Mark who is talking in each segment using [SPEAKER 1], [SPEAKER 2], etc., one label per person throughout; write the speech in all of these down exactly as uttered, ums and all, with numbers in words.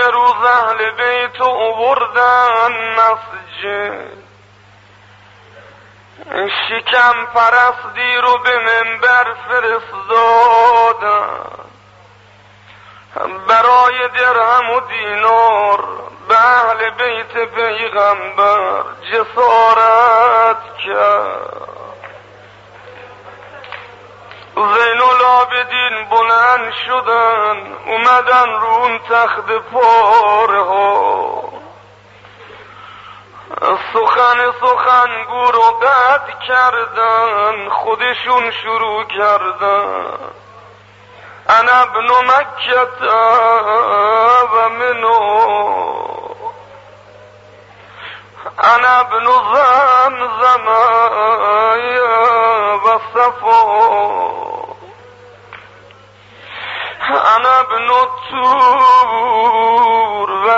[SPEAKER 1] یه روز اهل بیت آوردن مسجد، شکم پرستی رو به منبر فرستادن، برای درهم و دینار به اهل بیت پیغمبر جسارت کرد. زین العابدین بلند شدن، اومدن رو اون تخت پاره ها، سخن سخنگو رو قطع کردن، خودشون شروع کردن انا ابن مکه و منو، انا ابن زمزم و صفا، انا ابن تور و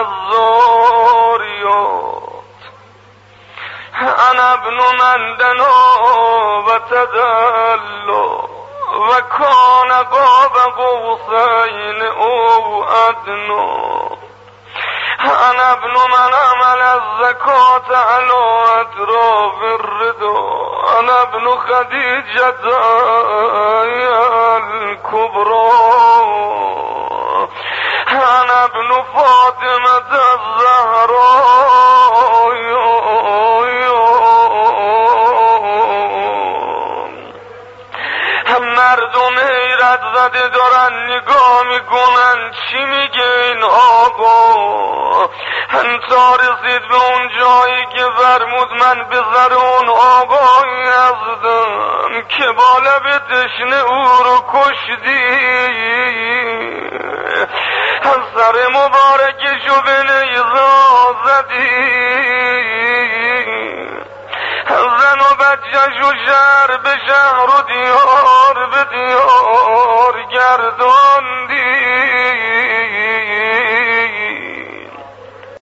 [SPEAKER 1] زاریات، انا ابن مندنا و تدلو و کان قاب قوسین او ادنا، انا ابن من عمل الزکات علی اطراف الردا، انا ابن خدیجة الکبرى، انا ابن فاطمة الزهراء. مردم حیرت زده دارن نگاه میکنن چی میگه این آقا، تا رسید به اون جایی که فرمود من به سر اون آقایی هستم که بالا به تشنه او رو کشتی، سر مبارکشو به نیزا زدی، زن و بچه‌ش و شهر به شهر و دیار به دیار گرداندی.